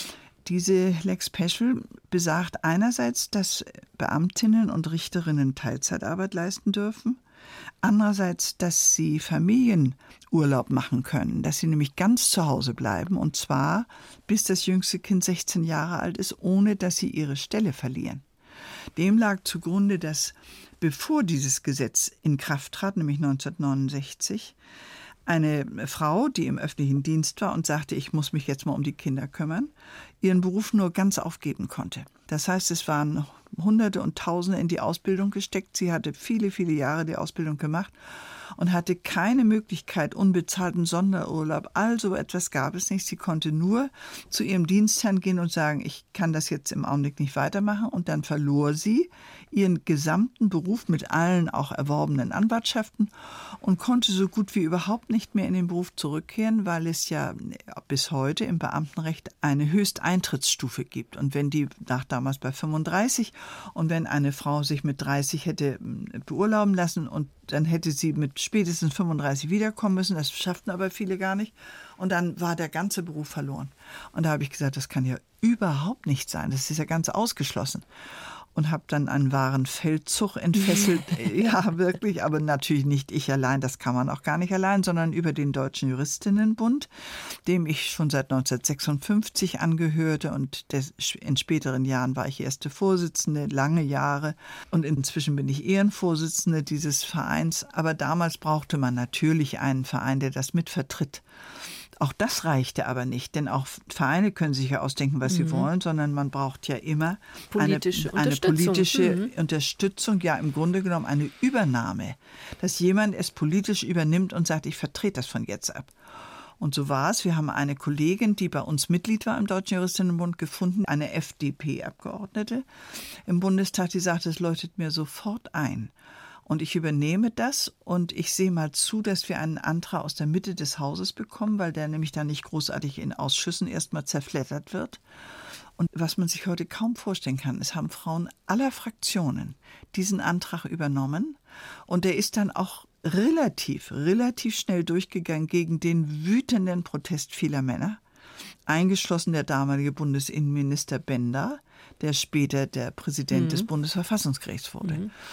Diese Lex Peschel besagt einerseits, dass Beamtinnen und Richterinnen Teilzeitarbeit leisten dürfen, andererseits, dass sie Familienurlaub machen können, dass sie nämlich ganz zu Hause bleiben und zwar bis das jüngste Kind sechzehn Jahre alt ist, ohne dass sie ihre Stelle verlieren. Dem lag zugrunde, dass bevor dieses Gesetz in Kraft trat, nämlich neunzehnhundertneunundsechzig, eine Frau, die im öffentlichen Dienst war und sagte, ich muss mich jetzt mal um die Kinder kümmern, ihren Beruf nur ganz aufgeben konnte. Das heißt, es waren Hunderte und Tausende in die Ausbildung gesteckt. Sie hatte viele, viele Jahre die Ausbildung gemacht und hatte keine Möglichkeit, unbezahlten Sonderurlaub. Also etwas gab es nicht. Sie konnte nur zu ihrem Dienstherrn gehen und sagen, ich kann das jetzt im Augenblick nicht weitermachen. Und dann verlor sie ihren gesamten Beruf mit allen auch erworbenen Anwartschaften und konnte so gut wie überhaupt nicht mehr in den Beruf zurückkehren, weil es ja bis heute im Beamtenrecht eine Höchsteintrittsstufe gibt. Und wenn die nach damals bei fünfunddreißig und wenn eine Frau sich mit dreißig hätte beurlauben lassen und dann hätte sie mit spätestens fünfunddreißig wiederkommen müssen, das schafften aber viele gar nicht. Und dann war der ganze Beruf verloren. Und da habe ich gesagt, das kann ja überhaupt nicht sein, das ist ja ganz ausgeschlossen. Und habe dann einen wahren Feldzug entfesselt. Ja, wirklich, aber natürlich nicht ich allein, das kann man auch gar nicht allein, sondern über den Deutschen Juristinnenbund, dem ich schon seit neunzehnhundertsechsundfünfzig angehörte und des, in späteren Jahren war ich erste Vorsitzende, lange Jahre und inzwischen bin ich Ehrenvorsitzende dieses Vereins. Aber damals brauchte man natürlich einen Verein, der das mitvertritt. Auch das reichte aber nicht, denn auch Vereine können sich ja ausdenken, was mhm. sie wollen, sondern man braucht ja immer politische eine, eine Unterstützung. politische mhm. Unterstützung, ja im Grunde genommen eine Übernahme, dass jemand es politisch übernimmt und sagt, ich vertrete das von jetzt ab. Und so war es. Wir haben eine Kollegin, die bei uns Mitglied war im Deutschen Juristinnenbund, gefunden, eine F D P-Abgeordnete im Bundestag, die sagte, es leuchtet mir sofort ein. Und ich übernehme das und ich sehe mal zu, dass wir einen Antrag aus der Mitte des Hauses bekommen, weil der nämlich dann nicht großartig in Ausschüssen erstmal zerfleddert wird. Und was man sich heute kaum vorstellen kann, es haben Frauen aller Fraktionen diesen Antrag übernommen und der ist dann auch relativ, relativ schnell durchgegangen gegen den wütenden Protest vieler Männer, eingeschlossen der damalige Bundesinnenminister Benda, der später der Präsident mhm. des Bundesverfassungsgerichts wurde. Mhm.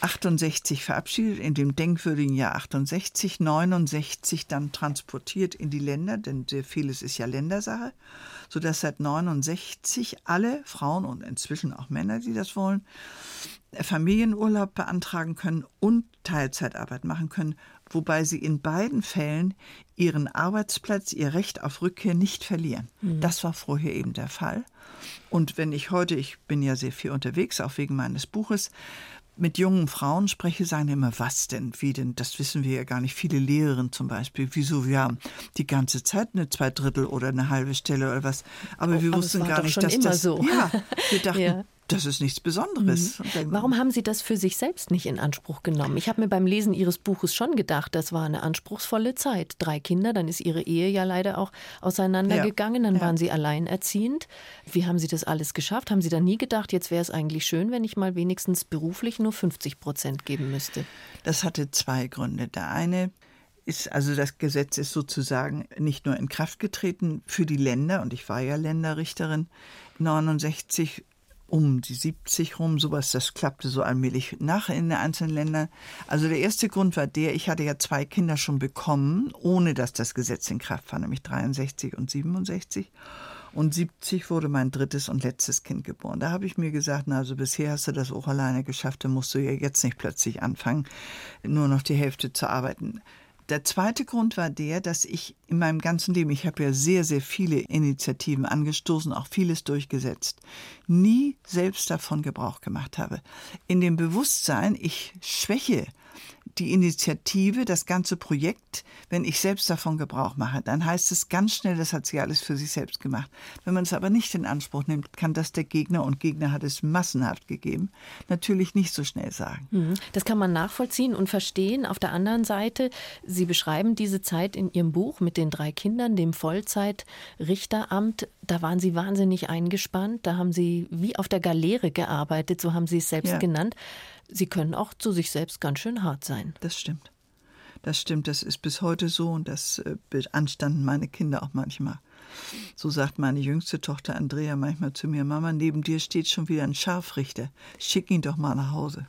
achtundsechzig verabschiedet, in dem denkwürdigen Jahr achtundsechzig, neunundsechzig dann transportiert in die Länder, denn sehr vieles ist ja Ländersache, sodass seit neunundsechzig alle Frauen und inzwischen auch Männer, die das wollen, Familienurlaub beantragen können und Teilzeitarbeit machen können, wobei sie in beiden Fällen ihren Arbeitsplatz, ihr Recht auf Rückkehr nicht verlieren. Mhm. Das war vorher eben der Fall. Und wenn ich heute, ich bin ja sehr viel unterwegs, auch wegen meines Buches, mit jungen Frauen spreche, sagen immer, was denn, wie denn, das wissen wir ja gar nicht. Viele Lehrerinnen zum Beispiel, wieso, wir haben die ganze Zeit eine Zweidrittel oder eine halbe Stelle oder was, aber wir aber wussten es war gar doch nicht, schon dass immer das, so. Ja, wir dachten, ja. Das ist nichts Besonderes. Mhm. Warum haben Sie das für sich selbst nicht in Anspruch genommen? Ich habe mir beim Lesen Ihres Buches schon gedacht, das war eine anspruchsvolle Zeit. Drei Kinder, dann ist Ihre Ehe ja leider auch auseinandergegangen, dann ja. waren Sie alleinerziehend. Wie haben Sie das alles geschafft? Haben Sie da nie gedacht, jetzt wäre es eigentlich schön, wenn ich mal wenigstens beruflich nur fünfzig Prozent geben müsste? Das hatte zwei Gründe. Der eine ist, also das Gesetz ist sozusagen nicht nur in Kraft getreten für die Länder, und ich war ja Länderrichterin, neunundsechzig, um die siebzig rum, sowas, das klappte so allmählich nach in den einzelnen Ländern. Also der erste Grund war der, ich hatte ja zwei Kinder schon bekommen, ohne dass das Gesetz in Kraft war, nämlich dreiundsechzig und siebenundsechzig. Und siebzig wurde mein drittes und letztes Kind geboren. Da habe ich mir gesagt, na, also bisher hast du das auch alleine geschafft, dann musst du ja jetzt nicht plötzlich anfangen, nur noch die Hälfte zu arbeiten. Der zweite Grund war der, dass ich in meinem ganzen Leben, ich habe ja sehr, sehr viele Initiativen angestoßen, auch vieles durchgesetzt, nie selbst davon Gebrauch gemacht habe. In dem Bewusstsein, ich schwäche die Initiative, das ganze Projekt, wenn ich selbst davon Gebrauch mache, dann heißt es ganz schnell, das hat sie alles für sich selbst gemacht. Wenn man es aber nicht in Anspruch nimmt, kann das der Gegner, und Gegner hat es massenhaft gegeben, natürlich nicht so schnell sagen. Das kann man nachvollziehen und verstehen. Auf der anderen Seite, Sie beschreiben diese Zeit in Ihrem Buch mit den drei Kindern, dem Vollzeitrichteramt. Da waren Sie wahnsinnig eingespannt, da haben Sie wie auf der Galeere gearbeitet, so haben Sie es selbst ja. genannt. Sie können auch zu sich selbst ganz schön hart sein. Das stimmt. Das stimmt, das ist bis heute so, und das äh, beanstanden meine Kinder auch manchmal. So sagt meine jüngste Tochter Andrea manchmal zu mir, Mama, neben dir steht schon wieder ein Scharfrichter, schick ihn doch mal nach Hause.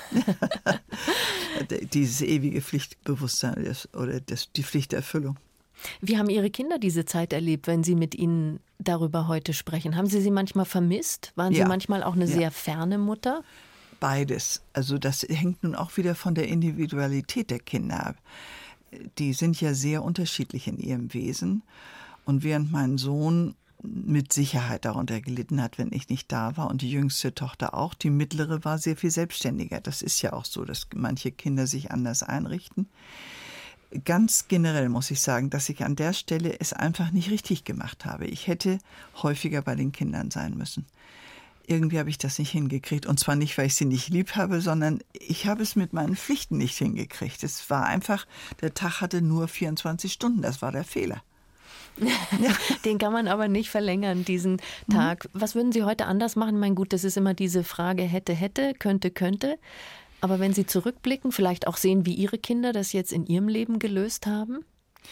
Dieses ewige Pflichtbewusstsein oder das, die Pflichterfüllung. Wie haben Ihre Kinder diese Zeit erlebt, wenn Sie mit ihnen darüber heute sprechen? Haben Sie sie manchmal vermisst? Waren ja. Sie manchmal auch eine ja. sehr ferne Mutter? Beides. Also das hängt nun auch wieder von der Individualität der Kinder ab. Die sind ja sehr unterschiedlich in ihrem Wesen. Und während mein Sohn mit Sicherheit darunter gelitten hat, wenn ich nicht da war, und die jüngste Tochter auch, die mittlere war sehr viel selbstständiger. Das ist ja auch so, dass manche Kinder sich anders einrichten. Ganz generell muss ich sagen, dass ich an der Stelle es einfach nicht richtig gemacht habe. Ich hätte häufiger bei den Kindern sein müssen. Irgendwie habe ich das nicht hingekriegt. Und zwar nicht, weil ich sie nicht lieb habe, sondern ich habe es mit meinen Pflichten nicht hingekriegt. Es war einfach, der Tag hatte nur vierundzwanzig Stunden. Das war der Fehler. Ja. Den kann man aber nicht verlängern, diesen Tag. Mhm. Was würden Sie heute anders machen? Mein Gut, das ist immer diese Frage hätte, hätte, könnte, könnte. Aber wenn Sie zurückblicken, vielleicht auch sehen, wie Ihre Kinder das jetzt in ihrem Leben gelöst haben?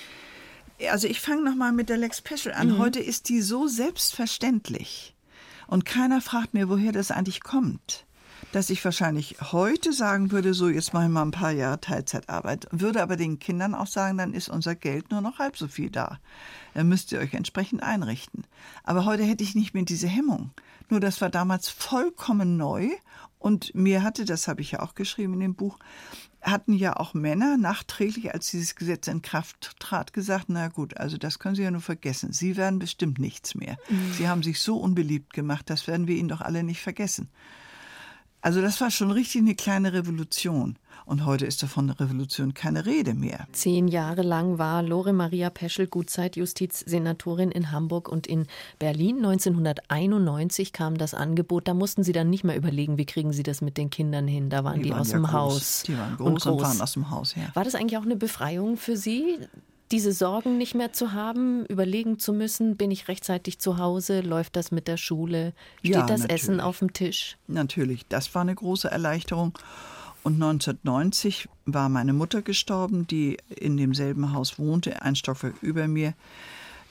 Also ich fange nochmal mit der Lex Peschel an. Mhm. Heute ist die so selbstverständlich. Und keiner fragt mir, woher das eigentlich kommt. Dass ich wahrscheinlich heute sagen würde, so jetzt mache ich mal ein paar Jahre Teilzeitarbeit, würde aber den Kindern auch sagen, dann ist unser Geld nur noch halb so viel da. Dann müsst ihr euch entsprechend einrichten. Aber heute hätte ich nicht mehr diese Hemmung. Nur das war damals vollkommen neu, und mir hatte, das habe ich ja auch geschrieben in dem Buch, hatten ja auch Männer nachträglich, als dieses Gesetz in Kraft trat, gesagt, na gut, also das können Sie ja nur vergessen. Sie werden bestimmt nichts mehr. Mhm. Sie haben sich so unbeliebt gemacht, das werden wir Ihnen doch alle nicht vergessen. Also das war schon richtig eine kleine Revolution. Und heute ist davon eine Revolution keine Rede mehr. Zehn Jahre lang war Lore Maria Peschel Gutzeit Justizsenatorin in Hamburg und in Berlin. neunzehnhunderteinundneunzig kam das Angebot. Da mussten Sie dann nicht mehr überlegen, wie kriegen Sie das mit den Kindern hin. Da waren die, die waren aus ja dem groß. Haus. Die waren groß und, groß und waren aus dem Haus, ja. War das eigentlich auch eine Befreiung für Sie, diese Sorgen nicht mehr zu haben, überlegen zu müssen, bin ich rechtzeitig zu Hause, läuft das mit der Schule, steht ja, das natürlich. Essen auf dem Tisch? Natürlich, das war eine große Erleichterung. Und neunzehnhundertneunzig war meine Mutter gestorben, die in demselben Haus wohnte, ein Stockwerk über mir.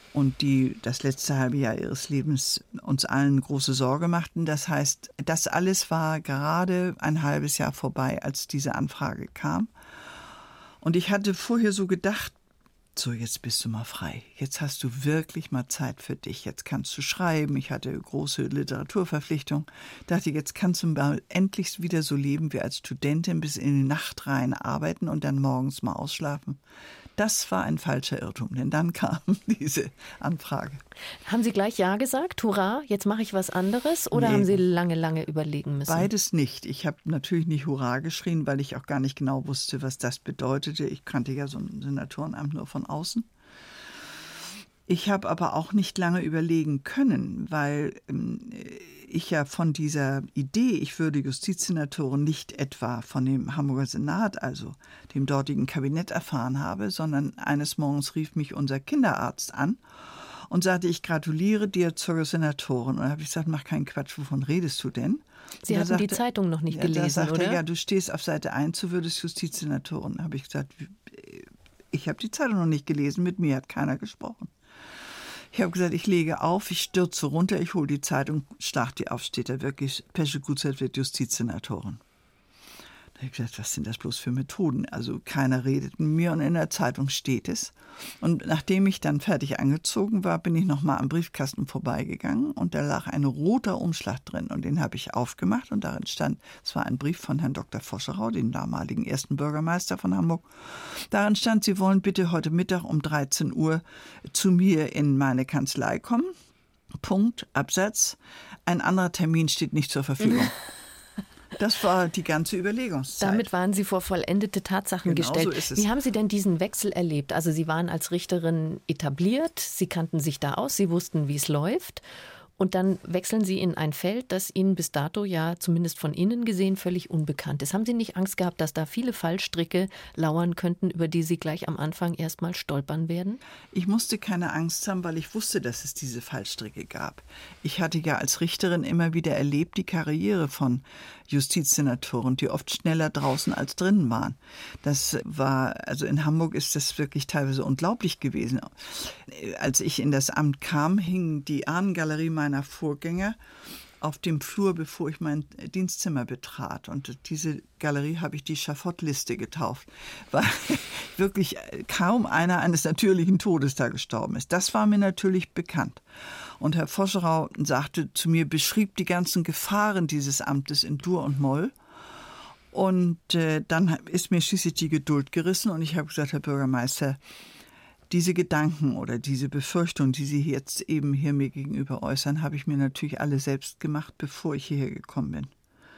und die das letzte halbe Jahr ihres Lebens uns allen große Sorge machten. Das heißt, das alles war gerade ein halbes Jahr vorbei, als diese Anfrage kam. Und ich hatte vorher so gedacht, so, jetzt bist du mal frei. Jetzt hast du wirklich mal Zeit für dich. Jetzt kannst du schreiben. Ich hatte große Literaturverpflichtung. Dachte, jetzt kannst du mal endlich wieder so leben wie als Studentin, bis in die Nacht rein arbeiten und dann morgens mal ausschlafen. Das war ein falscher Irrtum, denn dann kam diese Anfrage. Haben Sie gleich Ja gesagt? Hurra, jetzt mache ich was anderes? Oder nee, haben Sie lange, lange überlegen müssen? Beides nicht. Ich habe natürlich nicht Hurra geschrien, weil ich auch gar nicht genau wusste, was das bedeutete. Ich kannte ja so ein Senatorenamt nur von außen. Ich habe aber auch nicht lange überlegen können, weil ähm, ich ja von dieser Idee, ich würde Justizsenatorin, nicht etwa von dem Hamburger Senat, also dem dortigen Kabinett, erfahren habe, sondern eines Morgens rief mich unser Kinderarzt an und sagte, ich gratuliere dir zur Senatorin. Und da habe ich gesagt, mach keinen Quatsch, wovon redest du denn? Sie hatten sagte, die Zeitung noch nicht ja, gelesen, da sagte, oder? Er, ja, du stehst auf Seite eins, du würdest Justizsenatorin. Da habe ich gesagt, ich habe die Zeitung noch nicht gelesen, mit mir hat keiner gesprochen. Ich habe gesagt, ich lege auf, ich stürze runter, ich hole die Zeitung, schlag die auf, steht da wirklich, Peschel Gutzeit wird Justizsenatorin. Da habe ich gesagt, was sind das bloß für Methoden? Also keiner redet mit mir und in der Zeitung steht es. Und nachdem ich dann fertig angezogen war, bin ich nochmal am Briefkasten vorbeigegangen und da lag ein roter Umschlag drin und den habe ich aufgemacht und darin stand, es war ein Brief von Herrn Doktor Foscherau, dem damaligen ersten Bürgermeister von Hamburg. Darin stand, Sie wollen bitte heute Mittag um dreizehn Uhr zu mir in meine Kanzlei kommen. Punkt, Absatz. Ein anderer Termin steht nicht zur Verfügung. Das war die ganze Überlegungszeit. Damit waren Sie vor vollendete Tatsachen genau gestellt. So ist es. Wie haben Sie denn diesen Wechsel erlebt? Also Sie waren als Richterin etabliert, Sie kannten sich da aus, Sie wussten, wie es läuft. Und dann wechseln Sie in ein Feld, das Ihnen bis dato ja zumindest von innen gesehen völlig unbekannt ist. Haben Sie nicht Angst gehabt, dass da viele Fallstricke lauern könnten, über die Sie gleich am Anfang erst mal stolpern werden? Ich musste keine Angst haben, weil ich wusste, dass es diese Fallstricke gab. Ich hatte ja als Richterin immer wieder erlebt, die Karriere von Justizsenatoren, die oft schneller draußen als drinnen waren. Das war, also in Hamburg ist das wirklich teilweise unglaublich gewesen. Als ich in das Amt kam, hing die Ahnengalerie meiner Vorgänger auf dem Flur, bevor ich mein Dienstzimmer betrat. Und diese Galerie habe ich die Schafottliste getauft, weil wirklich kaum einer eines natürlichen Todes da gestorben ist. Das war mir natürlich bekannt. Und Herr Foscherau sagte zu mir, beschrieb die ganzen Gefahren dieses Amtes in Dur und Moll. Und äh, dann ist mir schließlich die Geduld gerissen und ich habe gesagt, Herr Bürgermeister, diese Gedanken oder diese Befürchtungen, die Sie jetzt eben hier mir gegenüber äußern, habe ich mir natürlich alle selbst gemacht, bevor ich hierher gekommen bin.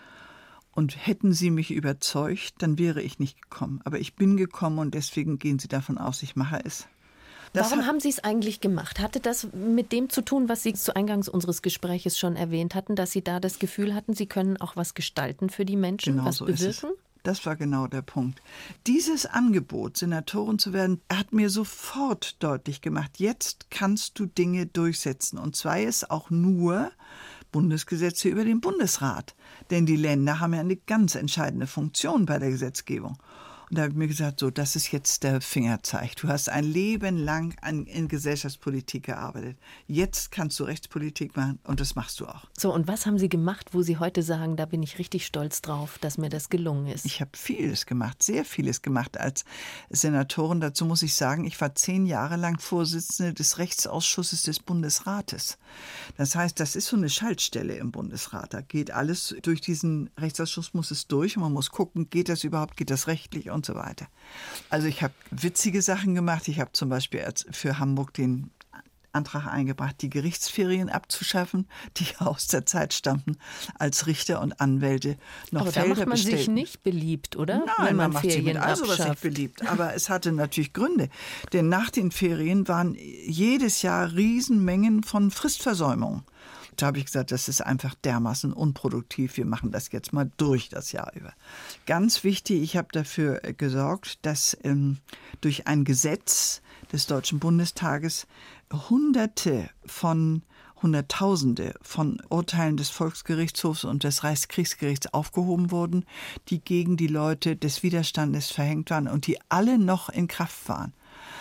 Und hätten Sie mich überzeugt, dann wäre ich nicht gekommen. Aber ich bin gekommen und deswegen gehen Sie davon aus, ich mache es. Das Warum haben Sie es eigentlich gemacht? Hatte das mit dem zu tun, was Sie zu Eingangs unseres Gespräches schon erwähnt hatten, dass Sie da das Gefühl hatten, Sie können auch was gestalten für die Menschen, genau was so bewirken? Ist es. Das war genau der Punkt. Dieses Angebot, Senatorin zu werden, hat mir sofort deutlich gemacht, jetzt kannst du Dinge durchsetzen. Und sei es auch nur Bundesgesetze über den Bundesrat. Denn die Länder haben ja eine ganz entscheidende Funktion bei der Gesetzgebung. Und da habe ich mir gesagt, so, das ist jetzt der Fingerzeig. Du hast ein Leben lang an, in Gesellschaftspolitik gearbeitet. Jetzt kannst du Rechtspolitik machen und das machst du auch. So, und was haben Sie gemacht, wo Sie heute sagen, da bin ich richtig stolz drauf, dass mir das gelungen ist? Ich habe vieles gemacht, sehr vieles gemacht als Senatorin. Dazu muss ich sagen, ich war zehn Jahre lang Vorsitzende des Rechtsausschusses des Bundesrates. Das heißt, das ist so eine Schaltstelle im Bundesrat. Da geht alles durch diesen Rechtsausschuss, muss es durch und man muss gucken, geht das überhaupt, geht das rechtlich und so weiter. Also ich habe witzige Sachen gemacht. Ich habe zum Beispiel für Hamburg den Antrag eingebracht, die Gerichtsferien abzuschaffen, die aus der Zeit stammten, als Richter und Anwälte noch Aber Felder da macht man bestellten. sich nicht beliebt, oder? Nein, Wenn man, man macht sich mit all sowas abschafft. nicht beliebt. Aber es hatte natürlich Gründe. Denn nach den Ferien waren jedes Jahr Riesenmengen von Fristversäumungen. Da habe ich gesagt, das ist einfach dermaßen unproduktiv. Wir machen das jetzt mal durch das Jahr über. Ganz wichtig, ich habe dafür gesorgt, dass ähm, durch ein Gesetz des Deutschen Bundestages Hunderte von, Hunderttausende von Urteilen des Volksgerichtshofs und des Reichskriegsgerichts aufgehoben wurden, die gegen die Leute des Widerstandes verhängt waren und die alle noch in Kraft waren.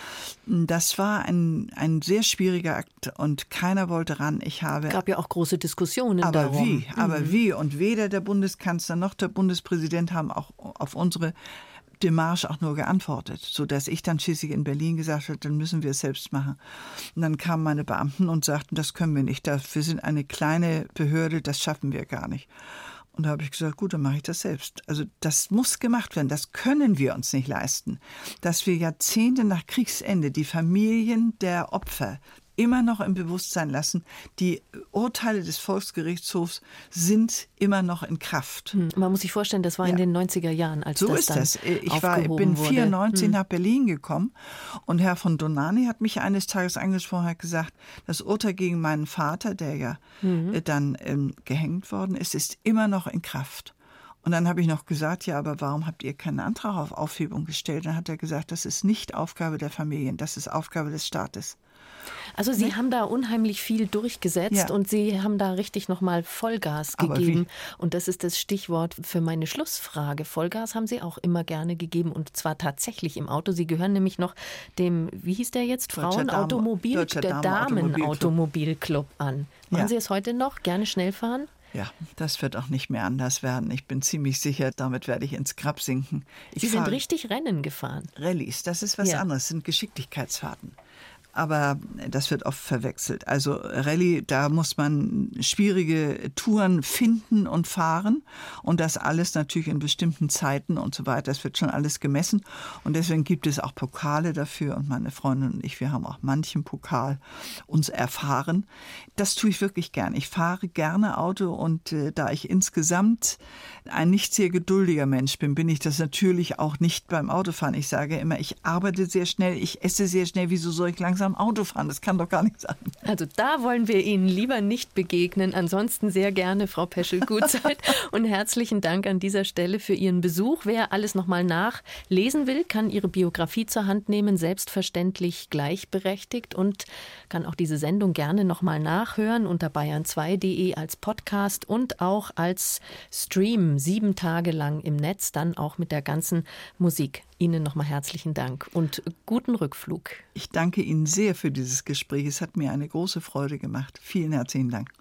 Das war ein, ein sehr schwieriger Akt und keiner wollte ran. Ich habe, es gab ja auch große Diskussionen aber darum. Wie, aber mhm. wie? Und weder der Bundeskanzler noch der Bundespräsident haben auch auf unsere Demarche auch nur geantwortet, sodass ich dann schließlich in Berlin gesagt habe, dann müssen wir es selbst machen. Und dann kamen meine Beamten und sagten, das können wir nicht. Wir sind eine kleine Behörde, das schaffen wir gar nicht. Und da habe ich gesagt, gut, dann mache ich das selbst. Also das muss gemacht werden, das können wir uns nicht leisten. Dass wir Jahrzehnte nach Kriegsende die Familien der Opfer immer noch im Bewusstsein lassen, die Urteile des Volksgerichtshofs sind immer noch in Kraft. Hm, man muss sich vorstellen, das war ja in den neunziger Jahren, als so das ist dann das. Ich war, aufgehoben bin wurde. vierundneunzig hm. nach Berlin gekommen und Herr von Donani hat mich eines Tages angesprochen, hat gesagt, das Urteil gegen meinen Vater, der ja Mhm. äh, dann ähm, gehängt worden ist, ist immer noch in Kraft. Und dann habe ich noch gesagt, ja, aber warum habt ihr keinen Antrag auf Aufhebung gestellt? Dann hat er gesagt, das ist nicht Aufgabe der Familien, das ist Aufgabe des Staates. Also Sie Nicht? haben da unheimlich viel durchgesetzt Ja. und Sie haben da richtig nochmal Vollgas Aber gegeben. Und das ist das Stichwort für meine Schlussfrage. Vollgas haben Sie auch immer gerne gegeben und zwar tatsächlich im Auto. Sie gehören nämlich noch dem, wie hieß der jetzt, Deutscher Frauenautomobil, Damen- Deutscher der Damenautomobilclub. Damenautomobilclub an. Machen Ja. Sie es heute noch? Gerne schnell fahren? Ja, das wird auch nicht mehr anders werden. Ich bin ziemlich sicher, damit werde ich ins Grab sinken. Ich Sie sind fahre richtig Rennen gefahren. Rallyes, das ist was Ja. anderes, sind Geschicklichkeitsfahrten. Aber das wird oft verwechselt. Also Rallye, da muss man schwierige Touren finden und fahren und das alles natürlich in bestimmten Zeiten und so weiter. Das wird schon alles gemessen und deswegen gibt es auch Pokale dafür und meine Freundin und ich, wir haben auch manchen Pokal uns erfahren. Das tue ich wirklich gern. Ich fahre gerne Auto und äh, da ich insgesamt ein nicht sehr geduldiger Mensch bin, bin ich das natürlich auch nicht beim Autofahren. Ich sage immer, ich arbeite sehr schnell, ich esse sehr schnell, wieso soll ich langsam Auto fahren? Das kann doch gar nicht sein. Also da wollen wir Ihnen lieber nicht begegnen. Ansonsten sehr gerne, Frau Peschel-Gutzeit. Und herzlichen Dank an dieser Stelle für Ihren Besuch. Wer alles nochmal nachlesen will, kann Ihre Biografie zur Hand nehmen, selbstverständlich gleichberechtigt und kann auch diese Sendung gerne nochmal nachhören unter bayern zwei punkt de als Podcast und auch als Stream sieben Tage lang im Netz, dann auch mit der ganzen Musik. Ihnen nochmal herzlichen Dank und guten Rückflug. Ich danke Ihnen sehr für dieses Gespräch. Es hat mir eine große Freude gemacht. Vielen herzlichen Dank.